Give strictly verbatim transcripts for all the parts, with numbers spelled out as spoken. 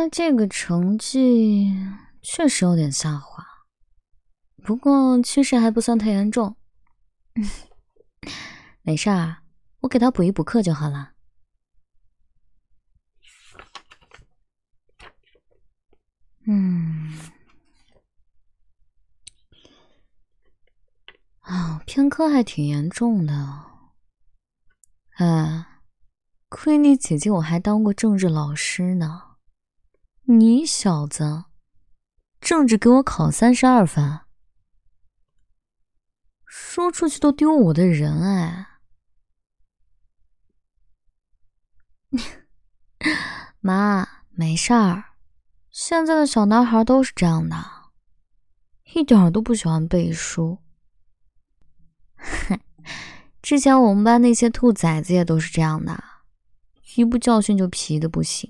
他这个成绩确实有点下滑，不过趋势还不算太严重。没事儿，我给他补一补课就好了。嗯，啊，偏科还挺严重的。哎，亏你姐姐我还当过政治老师呢，你小子政治给我考三十二分，说出去都丢我的人哎。妈，没事儿，现在的小男孩都是这样的，一点儿都不喜欢背书。哼，之前我们班那些兔崽子也都是这样的，一不教训就皮的不行。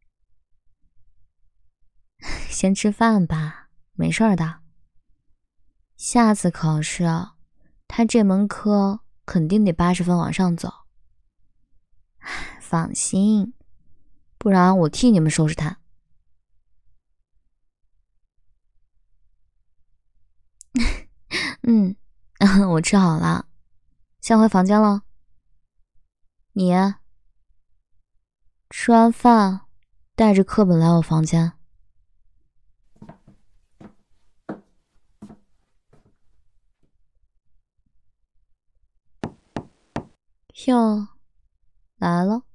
先吃饭吧，没事儿的。下次考试啊，他这门科肯定得八十分往上走。放心，不然我替你们收拾他。嗯，我吃好了，先回房间了。你吃完饭带着课本来我房间。哟，来了，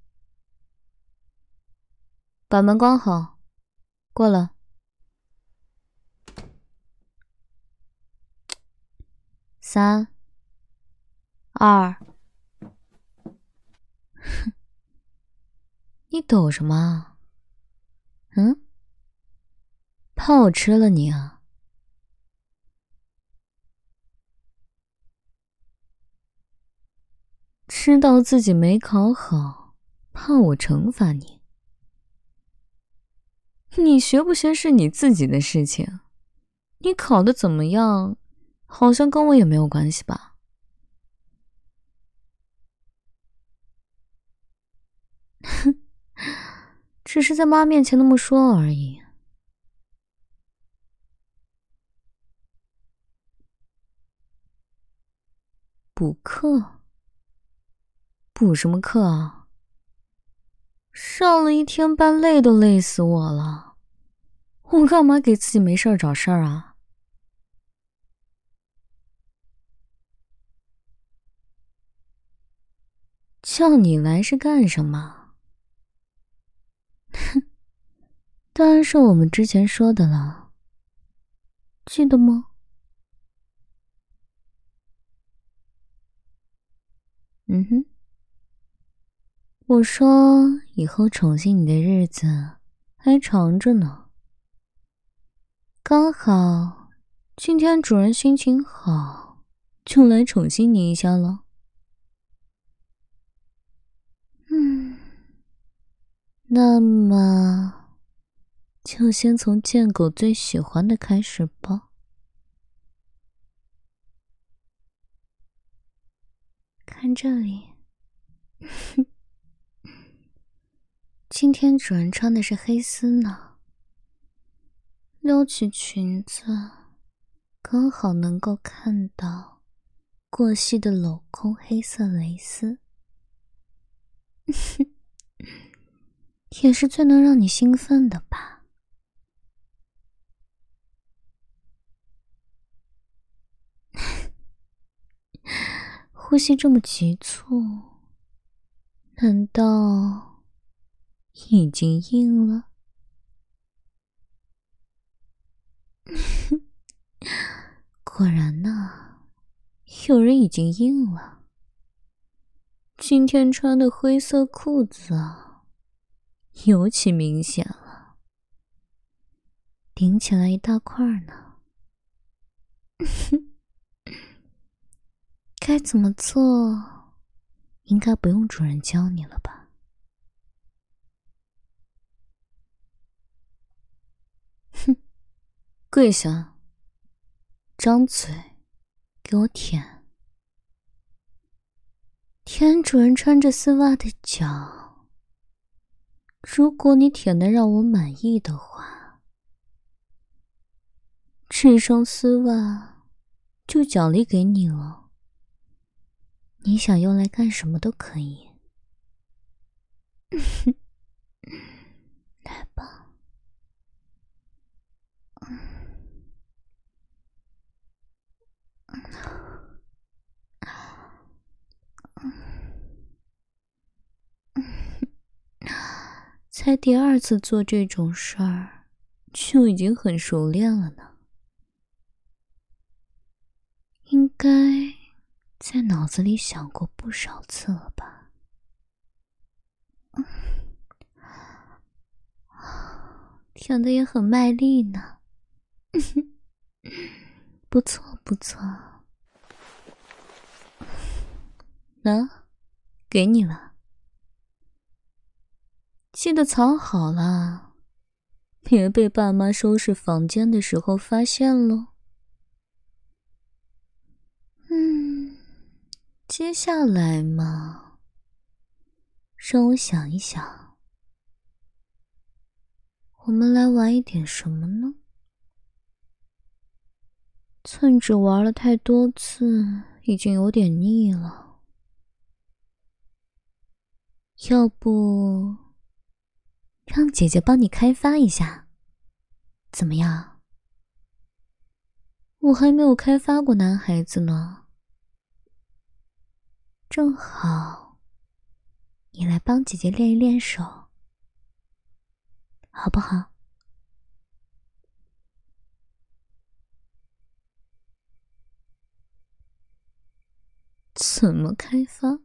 把门关好，过来。三二，哼，你抖什么？嗯？怕我吃了你啊？知道自己没考好，怕我惩罚你？你学不学是你自己的事情，你考得怎么样，好像跟我也没有关系吧？哼，只是在妈面前那么说而已。补课？补什么课啊？上了一天班，累都累死我了，我干嘛给自己没事儿找事儿啊？叫你来是干什么？哼，当然是我们之前说的了，记得吗？嗯哼，我说以后宠幸你的日子还长着呢。刚好今天主人心情好，就来宠幸你一下了。嗯，那么就先从贱狗最喜欢的开始吧。看这里，今天主人穿的是黑丝呢，撩起裙子，刚好能够看到过膝的镂空黑色蕾丝，也是最能让你兴奋的吧？呼吸这么急促，难道已经硬了？果然呢，有人已经硬了。今天穿的灰色裤子啊，尤其明显了，顶起来一大块呢。该怎么做，应该不用主人教你了吧？哼，跪下，张嘴，给我舔。舔主人穿着丝袜的脚， 如果你舔得让我满意的话，这双丝袜就奖励给你了。你想用来干什么都可以。来吧。才第二次做这种事儿，就已经很熟练了呢。应该在脑子里想过不少次了吧？舔得也很卖力呢。不错不错。那，给你了。记得藏好了，别被爸妈收拾房间的时候发现咯。嗯，接下来嘛，让我想一想，我们来玩一点什么呢？寸指玩了太多次，已经有点腻了。要不让姐姐帮你开发一下，怎么样？我还没有开发过男孩子呢。正好，你来帮姐姐练一练手，好不好？怎么开发？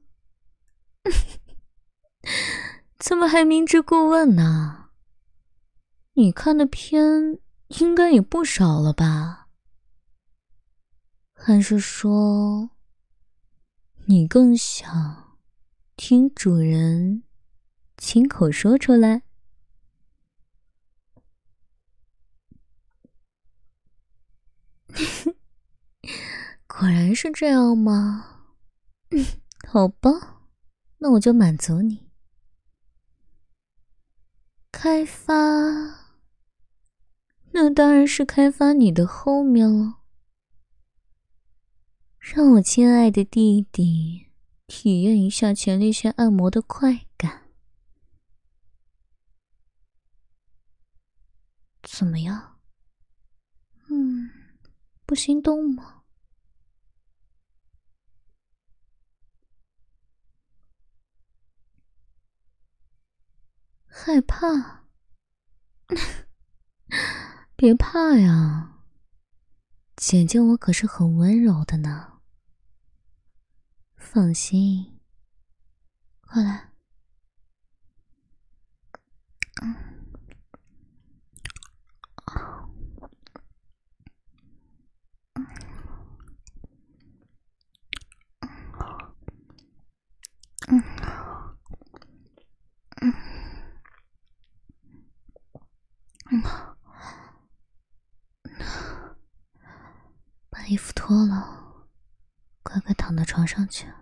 怎么还明知故问呢？你看的片应该也不少了吧？还是说，你更想听主人亲口说出来？果然是这样吗？嗯，好吧，那我就满足你。开发，那当然是开发你的后面了。让我亲爱的弟弟体验一下前列腺按摩的快感。怎么样？嗯，不心动吗？害怕？别怕呀，姐姐我可是很温柔的呢。放心，过来。嗯嗯嗯，把衣服脱了，乖乖躺到床上去。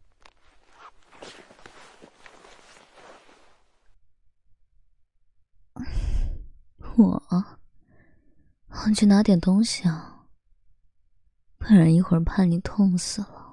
我，我去拿点东西啊，不然一会儿怕你痛死了。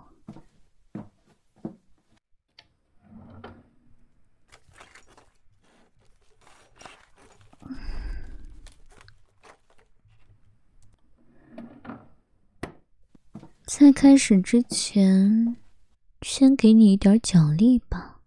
在开始之前，先给你一点奖励吧。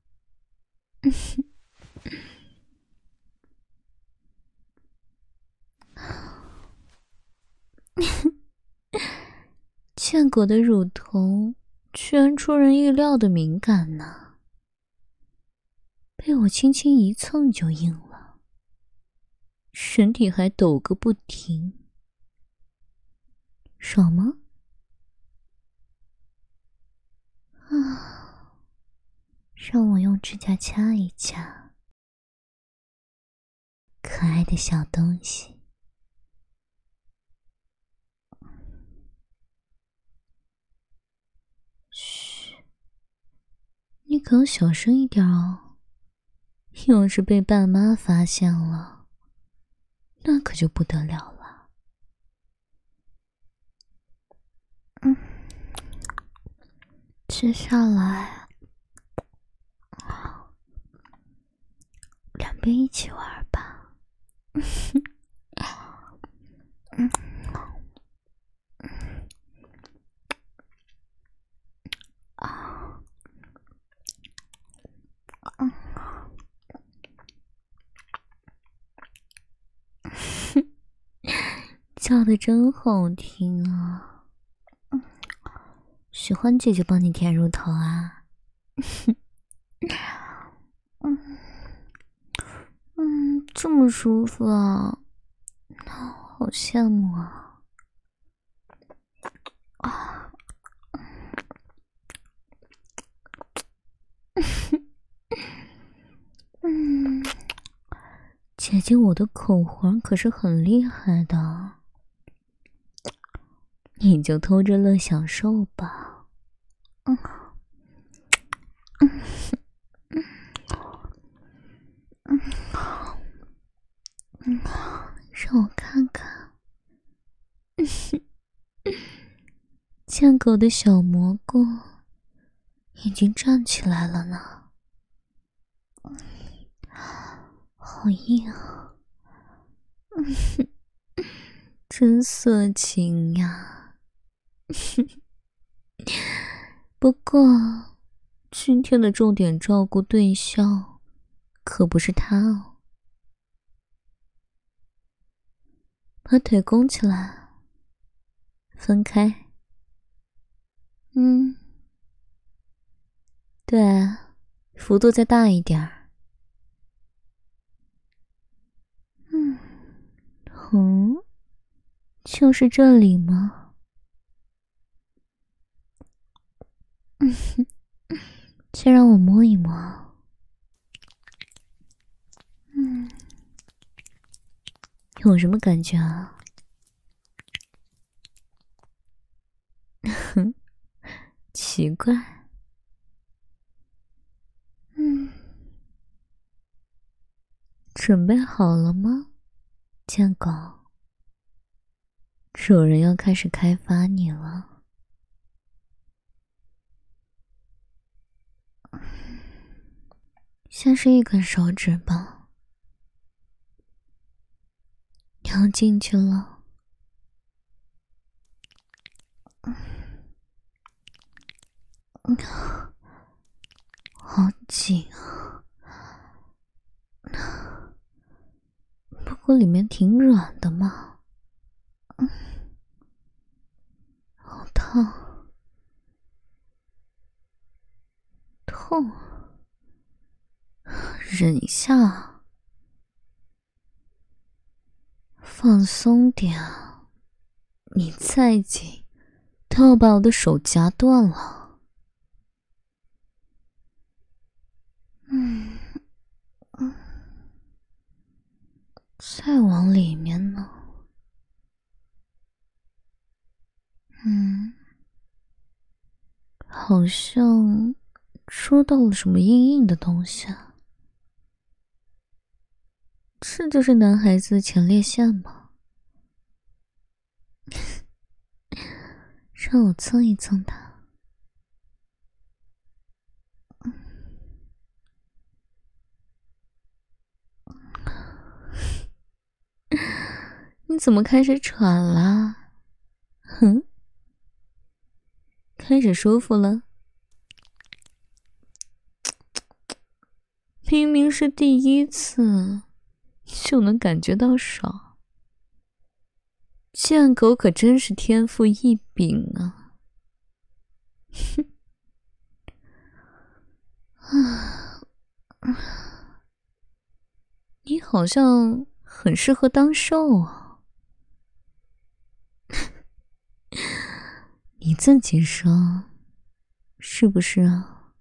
见过的乳头居然出人意料的敏感呢，被我轻轻一蹭就硬了，身体还抖个不停。爽吗？啊，让我用指甲掐一掐，可爱的小东西。嘘，你可要小声一点哦， 要是被爸妈发现了，那可就不得了了。嗯，接下来两边一起玩吧。嗯。啊。嗯。叫的真好听啊！喜欢姐姐帮你舔乳头啊？嗯嗯，这么舒服啊，好羡慕啊！啊，嗯，姐姐，我的口活可是很厉害的，你就偷着乐享受吧。嗯嗯嗯嗯，让我看看。贱狗的小蘑菇已经站起来了呢，好硬啊！真色情呀！不过，今天的重点照顾对象可不是他哦。把腿弓起来，分开。嗯，对，幅度再大一点儿。嗯，嗯，就是这里吗？嗯，先让我摸一摸。嗯，有什么感觉啊？哼，奇怪。嗯，准备好了吗，贱狗？主人要开始开发你了。先是一根手指吧，要进去了。嗯，好紧啊！不过里面挺软的嘛。嗯，好烫，痛，忍一下，放松点啊！你再紧，都要把我的手夹断了。嗯嗯，再往里面呢？嗯，好像戳到了什么硬硬的东西啊。这就是男孩子的前列腺吗？让我蹭一蹭它。你怎么开始喘了？哼，开始舒服了？明明是第一次，就能感觉到爽。贱狗可真是天赋异禀啊！哼，啊，你好像很适合当受啊。你自己说，是不是啊？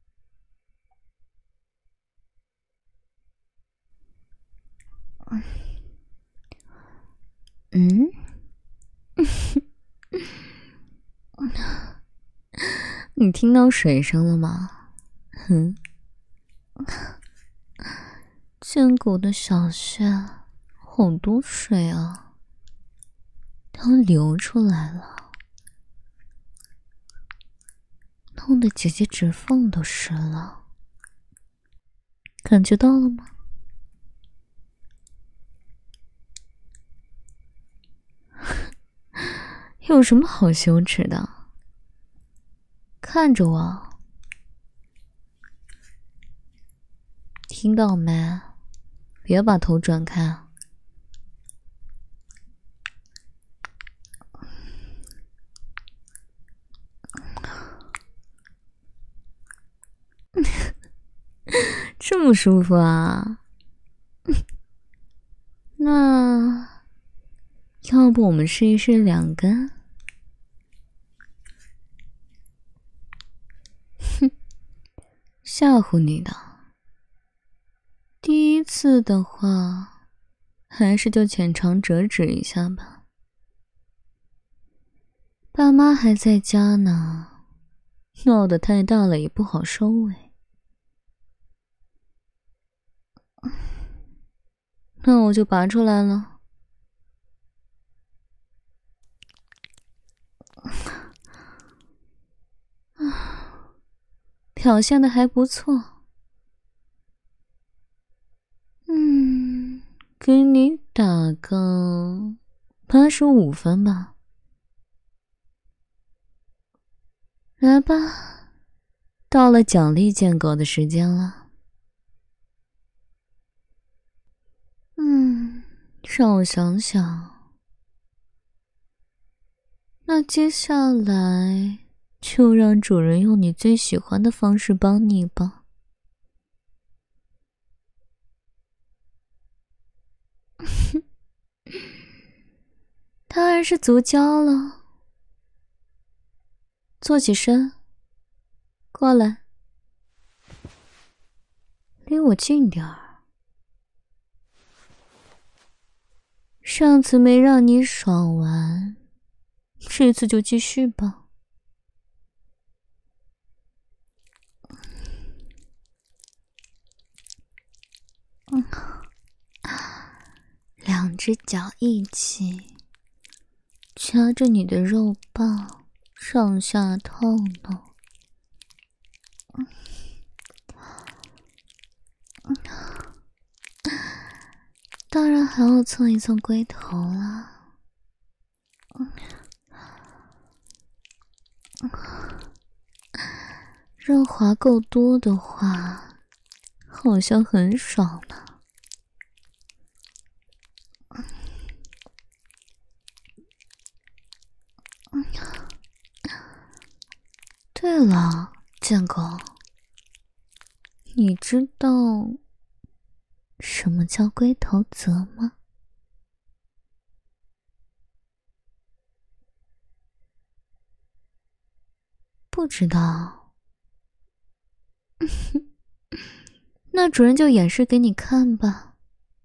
嗯，你听到水声了吗？哼， 贱狗的小穴好多水啊，都流出来了，弄得姐姐指缝都湿了，感觉到了吗？有什么好羞耻的？看着我，听到没？别把头转开。这么舒服啊？那要不我们试一试两根？哼，吓唬你的。第一次的话，还是就浅尝辄止一下吧。爸妈还在家呢，闹得太大了也不好收尾。那我就拔出来了。表现的还不错。嗯，给你打个八十五分吧。来吧，到了奖励贱狗的时间了。嗯，让我想想。那接下来就让主人用你最喜欢的方式帮你吧。当然是足交了。坐起身，过来，离我近点儿。上次没让你爽完，这次就继续吧。嗯，两只脚一起夹着你的肉棒上下套呢。嗯嗯，当然还要蹭一蹭龟头了。嗯，润滑够多的话，好像很爽呢。嗯，对了，贱狗，你知道什么叫龟头泽吗？不知道。那主人就演示给你看吧。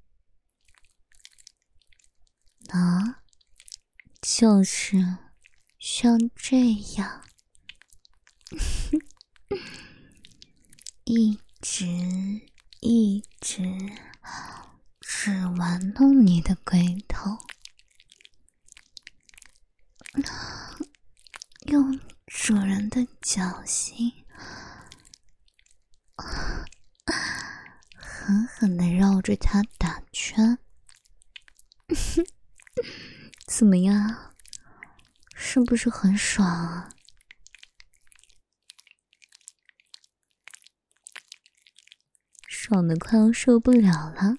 啊，就是像这样，一直一直只玩弄你的龟头，用主人的脚心狠狠地绕着它打圈。怎么样？是不是很爽啊？爽得快要受不了了。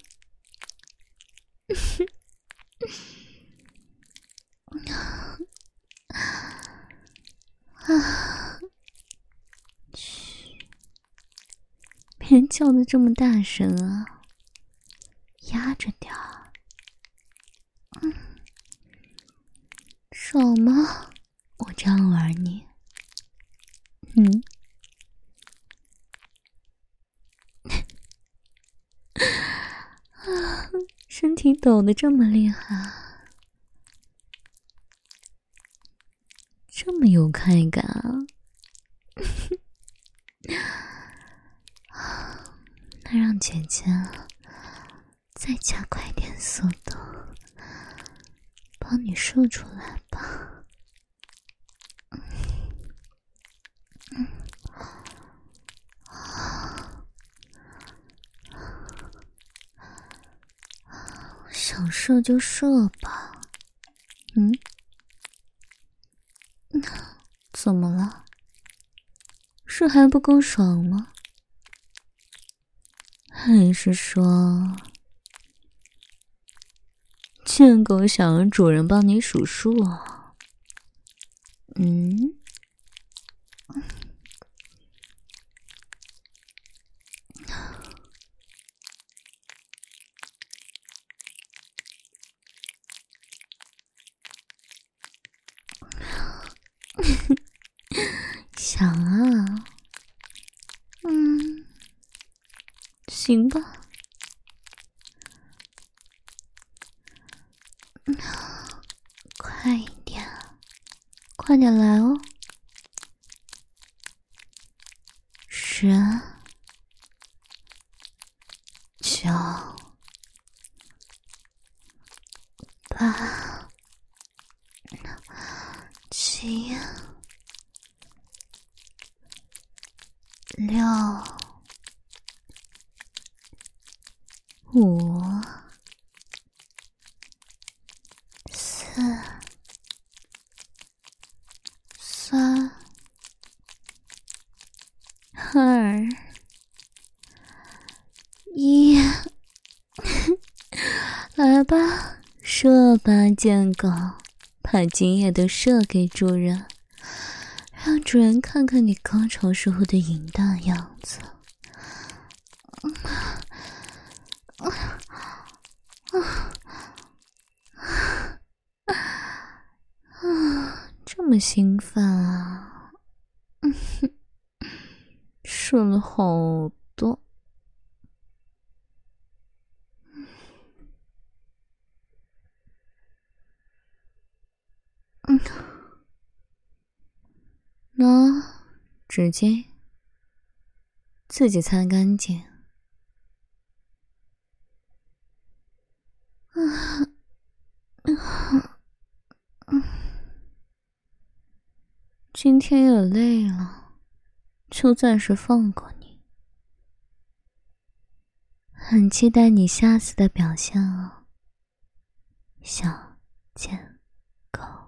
啊！嘘，别叫得这么大声啊，压着点儿。嗯，爽吗？我这样玩你。嗯。啊，身体抖得这么厉害，这么有快感啊！那让姐姐再加快点速度，帮你射出来吧。嗯，想射就射吧。嗯，怎么了？是还不够爽吗？还是说贱狗想让主人帮你数数啊？嗯？想啊，嗯，行吧。快一点，快点来哦！十、九、八、七、六、五、四、三、二、一，来吧，射吧，贱狗，把精液都射给主人，让主人看看你高潮时候的淫荡样子。这么兴奋啊！射了好多。嗯，那纸巾自己擦干净。啊，今天也累了，就暂时放过你。很期待你下次的表现哦，小贱狗。